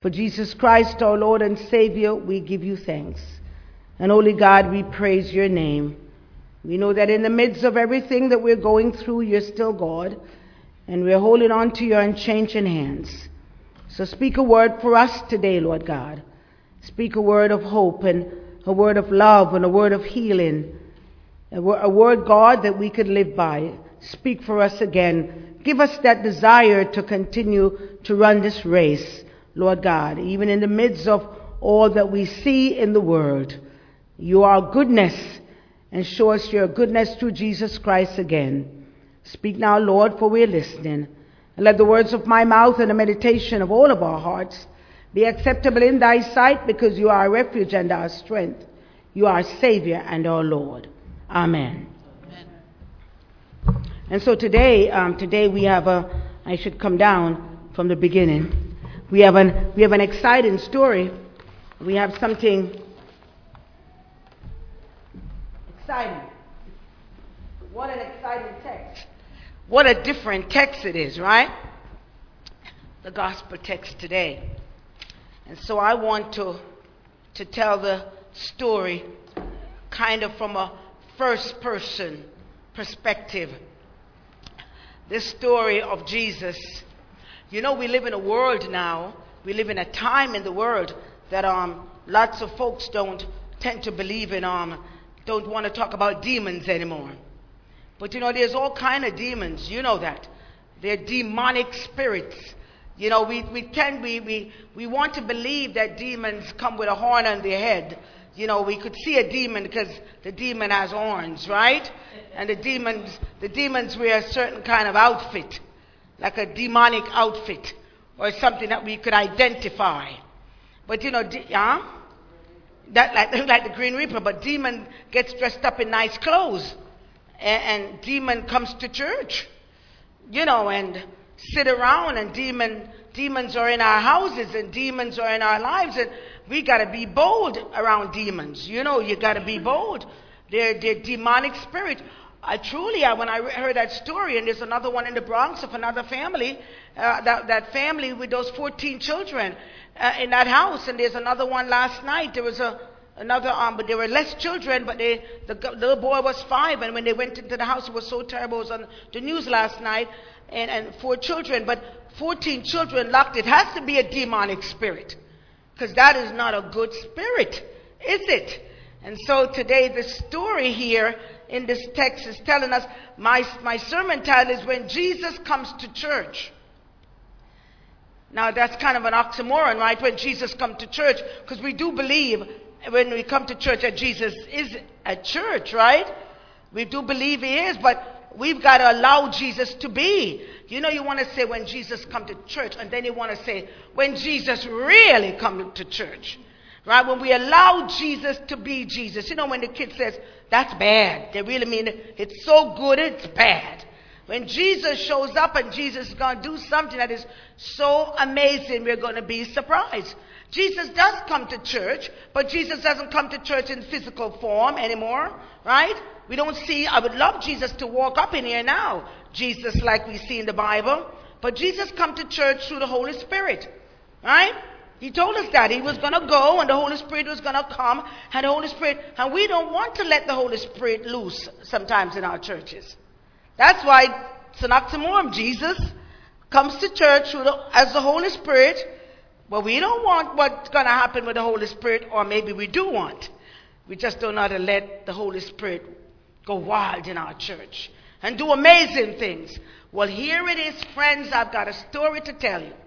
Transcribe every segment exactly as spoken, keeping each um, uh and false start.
For Jesus Christ, our Lord and Savior, we give you thanks. And Holy God, we praise your name. We know that in the midst of everything that we're going through, you're still God, and we're holding on to your unchanging hands. So speak a word for us today, Lord God. Speak a word of hope and a word of love and a word of healing. A, wor- a word, God, that we could live by. Speak for us again. Give us that desire to continue to run this race, Lord God, even in the midst of all that we see in the world. You are goodness, and show us your goodness through Jesus Christ again. Speak now, Lord, for we're listening. And let the words of my mouth and the meditation of all of our hearts be acceptable in thy sight, because you are our refuge and our strength. You are our Savior and our Lord. Amen. Amen. And so today, um, today we have a, I should come down from the beginning. We have an, we have an exciting story. We have something exciting. What an exciting text. What a different text it is, right? The gospel text today. And so I want to, to tell the story kind of from a first person perspective. This story of Jesus. You know, we live in a world now, we live in a time in the world that um, lots of folks don't tend to believe in, um, don't want to talk about demons anymore. But you know, there's all kind of demons, you know that. They're demonic spirits. You know, we, we tend, we, we, we want to believe that demons come with a horn on their head. You know, we could see a demon because the demon has horns, right? And the demons, the demons wear a certain kind of outfit, like a demonic outfit, or something that we could identify. But you know, de- huh? that like, like the Green Reaper, but demon gets dressed up in nice clothes, and, and demon comes to church, you know, and sit around, and demon demons are in our houses, and demons are in our lives, and we got to be bold around demons. You know, you got to be bold. They're, they're demonic spirits. I truly, I, when I heard that story, and there's another one in the Bronx of another family, uh, that, that family with those fourteen children uh, in that house, and there's another one last night. There was a another, um, but there were less children, but they, the, the little boy was five, and when they went into the house, it was so terrible. It was on the news last night, and, and four children, but fourteen children locked. It has to be a demonic spirit, because that is not a good spirit, is it? And so today, the story here in this text is telling us, my, my sermon title is When Jesus Comes to Church. Now that's kind of an oxymoron, right? When Jesus comes to church, because we do believe when we come to church that Jesus is at church, right? We do believe he is, but we've got to allow Jesus to be. You know, you want to say when Jesus comes to church, and then you want to say when Jesus really comes to church. Right? When we allow Jesus to be Jesus. You know, when the kid says, that's bad, they really mean it. It's so good, it's bad. When Jesus shows up and Jesus is going to do something that is so amazing, we're going to be surprised. Jesus does come to church, but Jesus doesn't come to church in physical form anymore, right? We don't see, I would love Jesus to walk up in here now, Jesus like we see in the Bible. But Jesus come to church through the Holy Spirit, right? He told us that he was going to go and the Holy Spirit was going to come, and the Holy Spirit, and we don't want to let the Holy Spirit loose sometimes in our churches. That's why it's an oxymoron. Jesus comes to church through the, as the Holy Spirit, but we don't want what's going to happen with the Holy Spirit, or maybe we do want. We just don't know how to let the Holy Spirit go wild in our church and do amazing things. Well, here it is, friends. I've got a story to tell you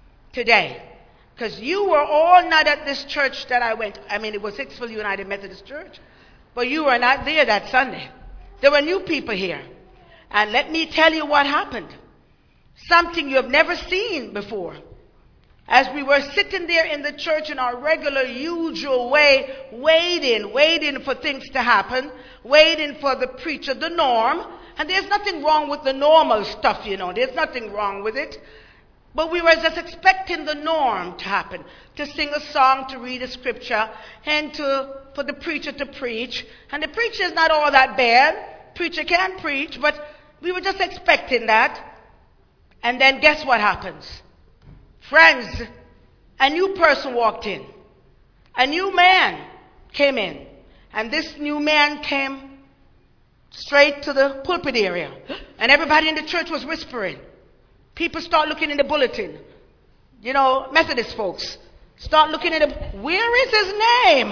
today. Because you were all not at this church that I went. I mean, it was Hicksville United Methodist Church. But you were not there that Sunday. There were new people here. And let me tell you what happened. Something you have never seen before. As we were sitting there in the church in our regular, usual way, waiting, waiting for things to happen, waiting for the preacher, the norm. And there's nothing wrong with the normal stuff, you know. There's nothing wrong with it. But we were just expecting the norm to happen, to sing a song, to read a scripture, and to for the preacher to preach. And the preacher is not all that bad. Preacher can preach, but we were just expecting that. And then guess what happens? Friends, a new person walked in. A new man came in. And this new man came straight to the pulpit area. And everybody in the church was whispering. People start looking in the bulletin. You know, Methodist folks start looking at him. Where is his name?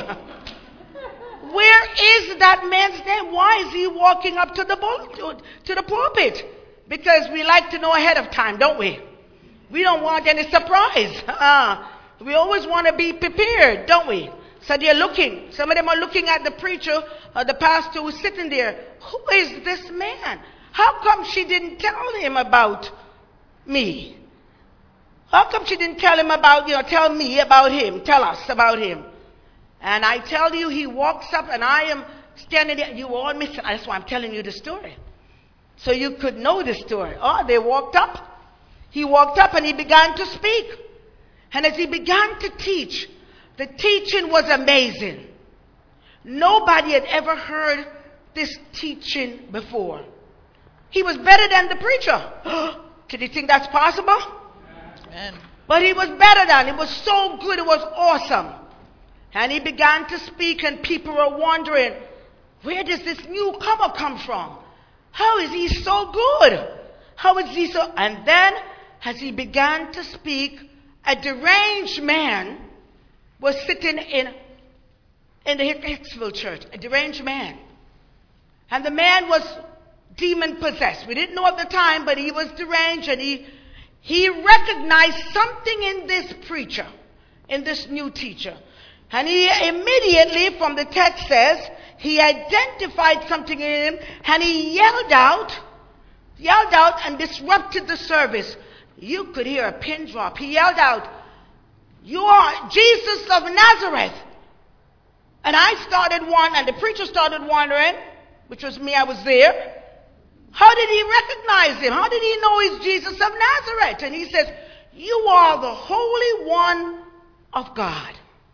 Where is that man's name? Why is he walking up to the bull- to the pulpit? Because we like to know ahead of time, don't we? We don't want any surprise. Uh, we always want to be prepared, don't we? So they're looking. Some of them are looking at the preacher or the pastor who's sitting there. Who is this man? How come she didn't tell him about me? How come she didn't tell him about, you know, tell me about him, tell us about him? And I tell you, he walks up and I am standing there. You all miss it. That's why I'm telling you the story. So you could know the story. Oh, they walked up. He walked up and he began to speak. And as he began to teach, the teaching was amazing. Nobody had ever heard this teaching before. He was better than the preacher. Can you think that's possible? Amen. But he was better than. It was so good. It was awesome. And he began to speak and people were wondering, where does this newcomer come from? How is he so good? How is he so? And then as he began to speak, a deranged man was sitting in, in the Hicksville church. A deranged man. And the man was demon possessed. We didn't know at the time, but he was deranged and he, he recognized something in this preacher, in this new teacher. And he immediately, from the text says, he identified something in him and he yelled out, yelled out and disrupted the service. You could hear a pin drop. He yelled out, you are Jesus of Nazareth. And I started wondering, and the preacher started wondering, which was me, I was there. How did he recognize him? How did he know he's Jesus of Nazareth? And he says, you are the Holy One of God.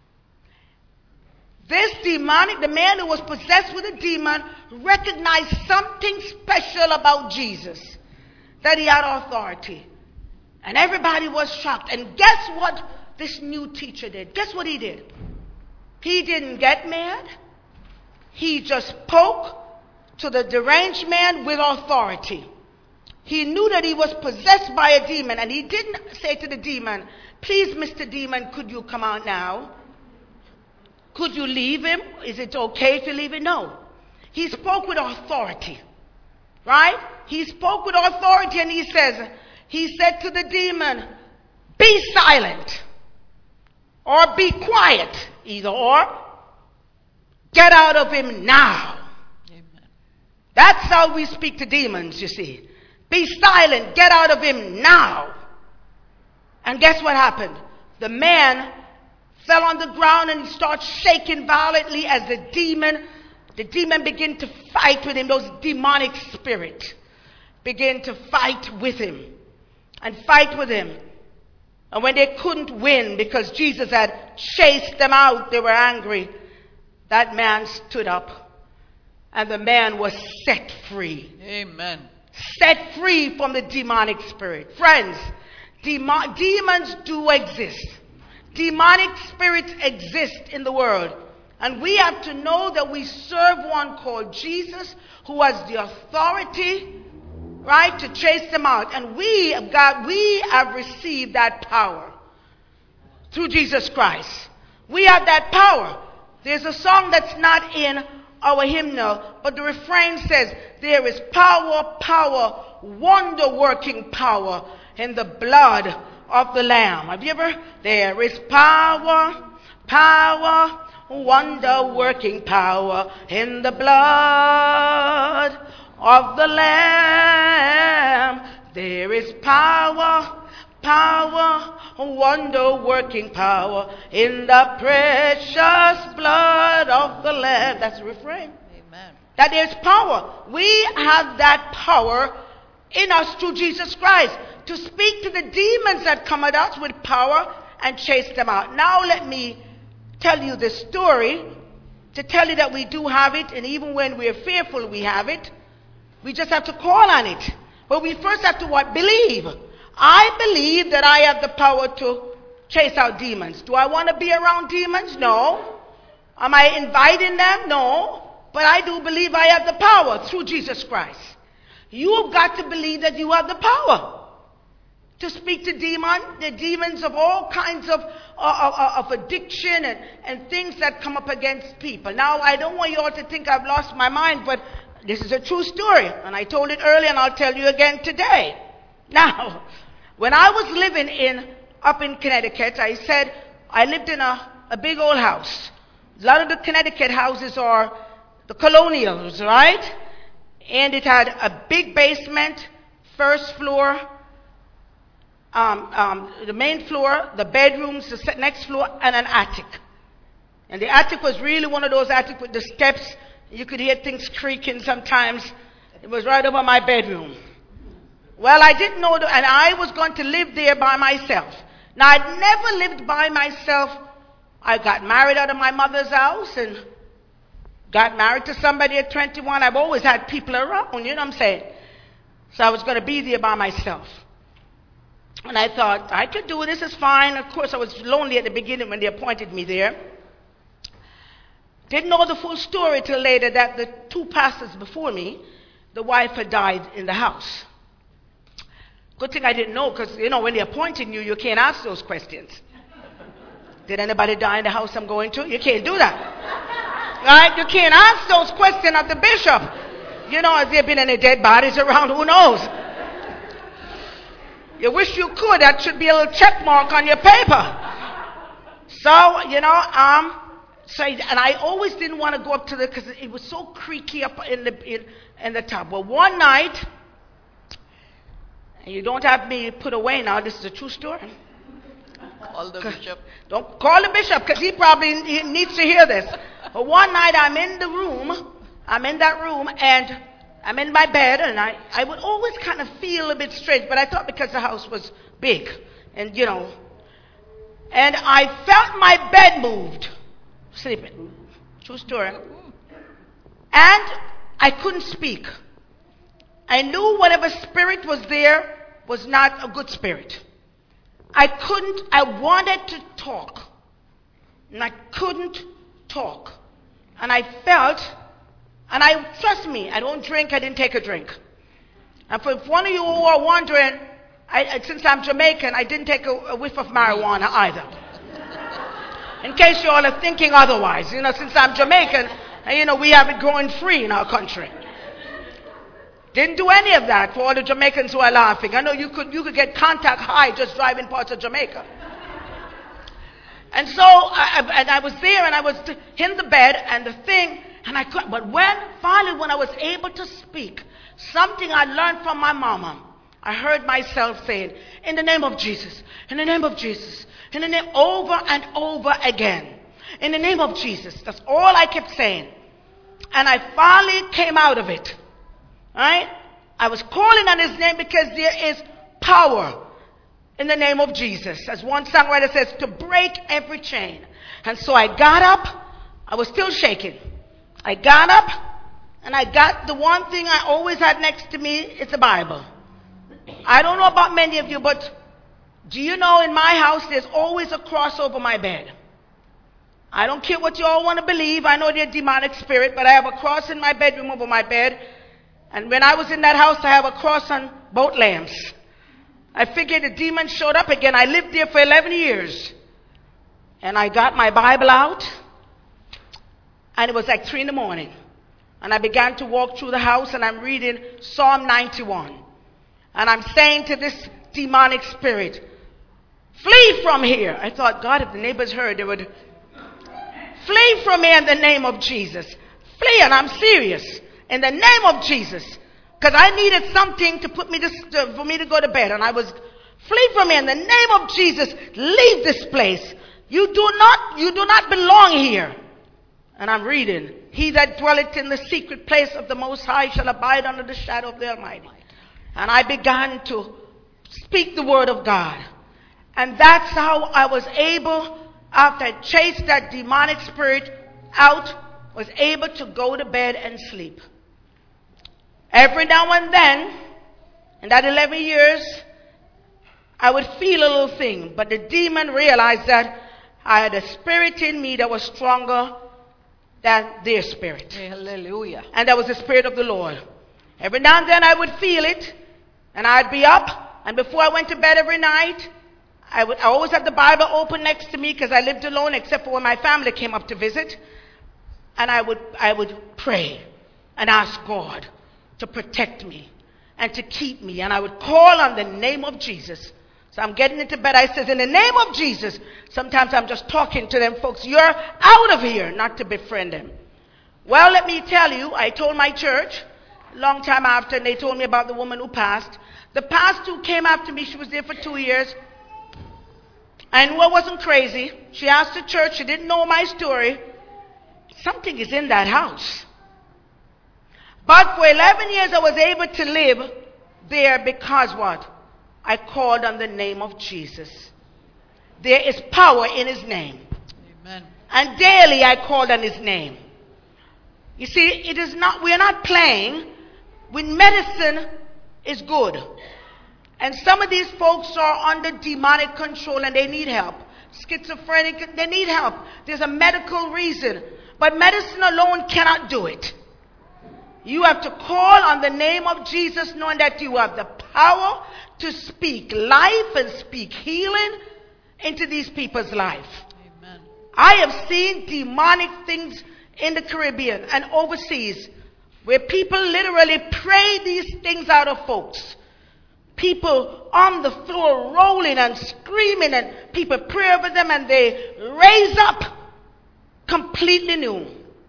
This demonic, the man who was possessed with a demon, recognized something special about Jesus, that he had authority. And everybody was shocked. And guess what this new teacher did? Guess what he did? He didn't get mad. He just spoke to the deranged man with authority. He knew that he was possessed by a demon. And he didn't say to the demon, please, Mister Demon, could you come out now? Could you leave him? Is it okay if you leave him? No. He spoke with authority. Right? He spoke with authority and he says, he said to the demon, be silent or be quiet, either or. Get out of him now. Amen. That's how we speak to demons, you see. Be silent, get out of him now. And guess what happened? The man fell on the ground and he started shaking violently as the demon, the demon began to fight with him. Those demonic spirits began to fight with him and fight with him. And when they couldn't win because Jesus had chased them out, they were angry. That man stood up and the man was set free. Amen. Set free from the demonic spirit. Friends, demo- demons do exist. Demonic spirits exist in the world. And we have to know that we serve one called Jesus who has the authority, right, to chase them out. And we have got, we have received that power through Jesus Christ. We have that power. There's a song that's not in our hymnal, but the refrain says, there is power, power, wonder-working power in the blood of the Lamb. Have you ever? There is power, power, wonder-working power in the blood of the Lamb. There is power, power, wonder-working power in the precious blood of the Lamb. That's the refrain. Amen. That there's power. We have that power in us through Jesus Christ to speak to the demons that come at us with power and chase them out. Now let me tell you the story to tell you that we do have it, and even when we're fearful we have it. We just have to call on it. But we first have to what? Believe. I believe that I have the power to chase out demons. Do I want to be around demons? No. Am I inviting them? No. But I do believe I have the power through Jesus Christ. You've got to believe that you have the power to speak to demon, the demons of all kinds of, of, of addiction and, and things that come up against people. Now, I don't want you all to think I've lost my mind, but this is a true story. And I told it earlier, and I'll tell you again today. Now, when I was living in up in Connecticut, I said I lived in a, a big old house. A lot of the Connecticut houses are the colonials, right? And it had a big basement, first floor, um, um, the main floor, the bedrooms, the next floor, and an attic. And the attic was really one of those attics with the steps. You could hear things creaking sometimes. It was right over my bedroom. Well, I didn't know, that, and I was going to live there by myself. Now, I'd never lived by myself. I got married out of my mother's house and got married to somebody at twenty-one. I've always had people around, you know what I'm saying? So I was going to be there by myself. And I thought, I could do it. This is fine. Of course, I was lonely at the beginning when they appointed me there. Didn't know the full story till later that the two pastors before me, the wife had died in the house. Good thing I didn't know, because, you know, when they're appointing you, you can't ask those questions. Did anybody die in the house I'm going to? You can't do that. Right? You can't ask those questions of the bishop. You know, has there been any dead bodies around? Who knows? You wish you could. That should be a little check mark on your paper. So, you know, um, so, and I always didn't want to go up to the, because it was so creaky up in the, in, in the top. Well, one night, and you don't have me put away now, this is a true story. Call the bishop. Don't call the bishop, because he probably he needs to hear this. But one night I'm in the room, I'm in that room, and I'm in my bed, and I, I would always kind of feel a bit strange, but I thought because the house was big, and you know, and I felt my bed moved, sleeping. True story. And I couldn't speak. I knew whatever spirit was there was not a good spirit. I couldn't, I wanted to talk, and I couldn't talk. And I felt, and I, trust me, I don't drink, I didn't take a drink. And for one of you who are wondering, I, since I'm Jamaican, I didn't take a, a whiff of marijuana either. In case you all are thinking otherwise, you know, since I'm Jamaican, and you know, we have it growing free in our country. Didn't do any of that for all the Jamaicans who are laughing. I know you could you could get contact high just driving parts of Jamaica. And so, I, and I was there, and I was in the bed, and the thing, and I could, but when, finally, when I was able to speak, something I learned from my mama, I heard myself saying, in the name of Jesus, in the name of Jesus, in the name, over and over again, in the name of Jesus. That's all I kept saying. And I finally came out of it. Right? I was calling on his name because there is power in the name of Jesus. As one songwriter says, to break every chain. And so I got up. I was still shaking. I got up, and I got the one thing I always had next to me. It's a Bible. I don't know about many of you, but do you know in my house there's always a cross over my bed? I don't care what you all want to believe. I know they're demonic spirit, but I have a cross in my bedroom over my bed. And when I was in that house, I have a cross on both lamps. I figured the demon showed up again. I lived there for eleven years. And I got my Bible out. And it was like three in the morning. And I began to walk through the house, and I'm reading Psalm ninety-one. And I'm saying to this demonic spirit, flee from here. I thought, God, if the neighbors heard, they would flee from here in the name of Jesus. Flee, and I'm serious. In the name of Jesus. Because I needed something to put me to, uh, for me to go to bed. And I was, flee from me in the name of Jesus. Leave this place. You do not, you do not belong here. And I'm reading. He that dwelleth in the secret place of the Most High shall abide under the shadow of the Almighty. And I began to speak the word of God. And that's how I was able, after I chased that demonic spirit out, was able to go to bed and sleep. Every now and then, in that eleven years, I would feel a little thing, but the demon realized that I had a spirit in me that was stronger than their spirit. Hallelujah. And that was the Spirit of the Lord. Every now and then I would feel it, and I'd be up, and before I went to bed every night, I would I always had the Bible open next to me because I lived alone except for when my family came up to visit. And I would I would pray and ask God to protect me and to keep me. And I would call on the name of Jesus. So I'm getting into bed. I says, in the name of Jesus. Sometimes I'm just talking to them folks. You're out of here, not to befriend them. Well, let me tell you, I told my church a long time after, and they told me about the woman who passed. The pastor who came after me, she was there for two years. I knew I wasn't crazy. She asked the church. She didn't know my story. Something is in that house. But for eleven years I was able to live there because what? I called on the name of Jesus. There is power in his name. Amen. And daily I called on his name. You see, it is not, we are not playing. When medicine is good. And some of these folks are under demonic control and they need help. Schizophrenic, they need help. There's a medical reason. But medicine alone cannot do it. You have to call on the name of Jesus, knowing that you have the power to speak life and speak healing into these people's life. Amen. I have seen demonic things in the Caribbean and overseas where people literally pray these things out of folks. People on the floor rolling and screaming, and people pray over them and they raise up completely new.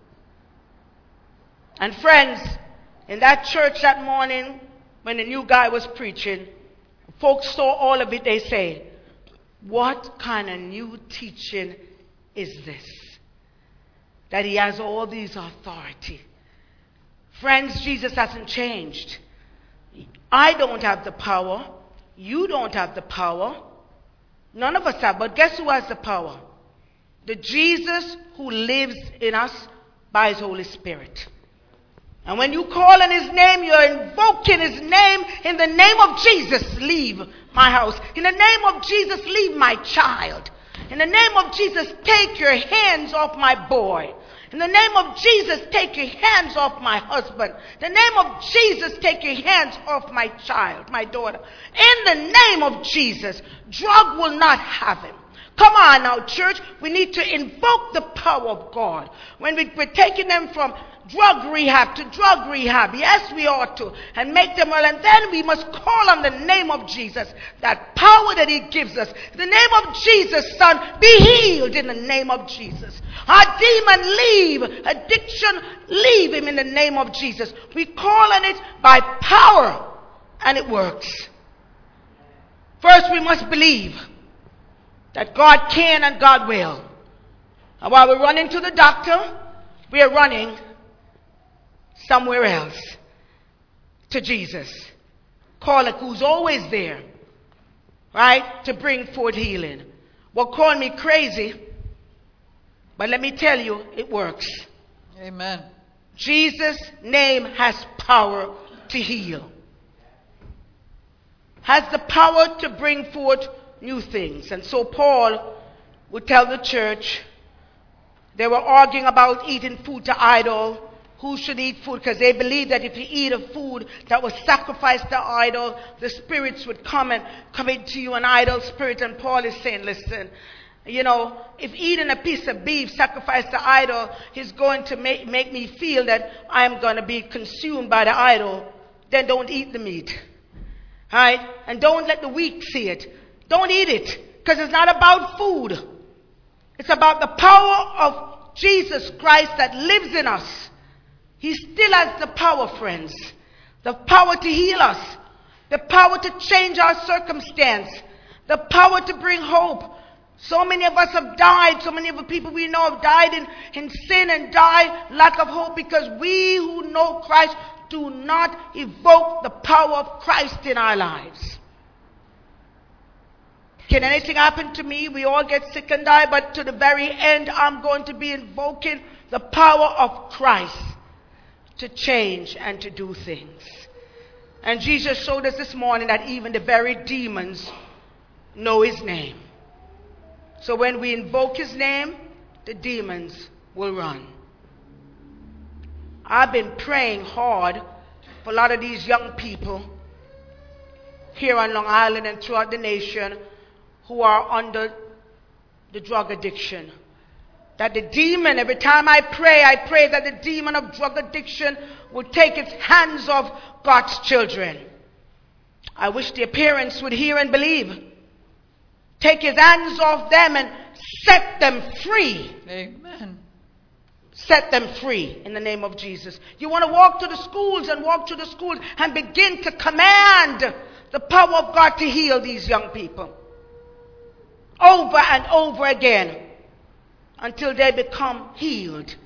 And friends, in that church that morning when the new guy was preaching, folks saw all of it. They say, what kind of new teaching is this? That he has all these authority. Friends, Jesus hasn't changed. I don't have the power. You don't have the power. None of us have. But guess who has the power? The Jesus who lives in us by his Holy Spirit. And when you call on his name, you're invoking his name. In the name of Jesus, leave my house. In the name of Jesus, leave my child. In the name of Jesus, take your hands off my boy. In the name of Jesus, take your hands off my husband. In the name of Jesus, take your hands off my child, my daughter. In the name of Jesus, drug will not have him. Come on now, church. We need to invoke the power of God. When we, we're taking them from drug rehab to drug rehab, yes, we ought to, and make them well. And then we must call on the name of Jesus, that power that he gives us. In the name of Jesus, son, be healed in the name of Jesus. Our demon, leave. Addiction, leave him in the name of Jesus. We call on it by power, and it works. First, we must believe that God can and God will. And while we're running to the doctor, we are running somewhere else to Jesus. Call it, who's always there, right, to bring forth healing. Well, call me crazy, but let me tell you, it works. Amen. Jesus' name has power to heal. Has the power to bring forth new things. And so Paul would tell the church, they were arguing about eating food to idol. Who should eat food? Because they believed that if you eat a food that was sacrificed to idol, the spirits would come and come into you, an idol spirit. And Paul is saying, listen, you know, if eating a piece of beef sacrificed to idol is going to make, make me feel that I'm going to be consumed by the idol, then don't eat the meat. All right? And don't let the weak see it. Don't eat it, because it's not about food. It's about the power of Jesus Christ that lives in us. He still has the power, friends. The power to heal us. The power to change our circumstance. The power to bring hope. So many of us have died. So many of the people we know have died in, in sin and died lack of hope, because we who know Christ do not evoke the power of Christ in our lives. Can anything happen to me? We all get sick and die, but to the very end, I'm going to be invoking the power of Christ to change and to do things. And Jesus showed us this morning that even the very demons know his name. So when we invoke his name, the demons will run. I've been praying hard for a lot of these young people here on Long Island and throughout the nation who are under the drug addiction. That the demon, every time I pray, I pray that the demon of drug addiction will take its hands off God's children. I wish their parents would hear and believe. Take his hands off them and set them free. Amen. Set them free in the name of Jesus. You want to walk to the schools and walk to the schools and begin to command the power of God to heal these young people. Over and over again until they become healed.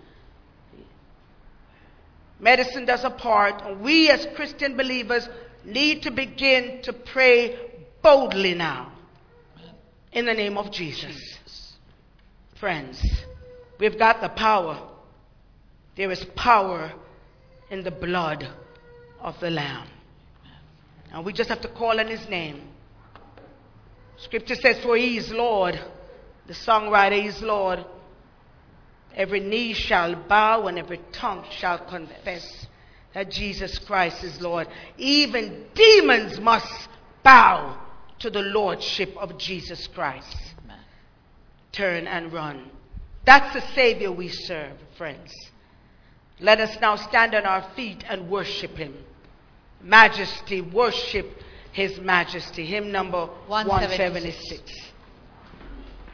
Medicine does a part, and we as Christian believers need to begin to pray boldly now in the name of Jesus. Friends, we've got the power. There is power in the blood of the Lamb. And we just have to call on his name. Scripture says, for he is Lord. The songwriter is Lord. Every knee shall bow and every tongue shall confess that Jesus Christ is Lord. Even demons must bow to the lordship of Jesus Christ. Amen. Turn and run. That's the Savior we serve, friends. Let us now stand on our feet and worship him. Majesty, worship his majesty. Hymn number one seventy-six.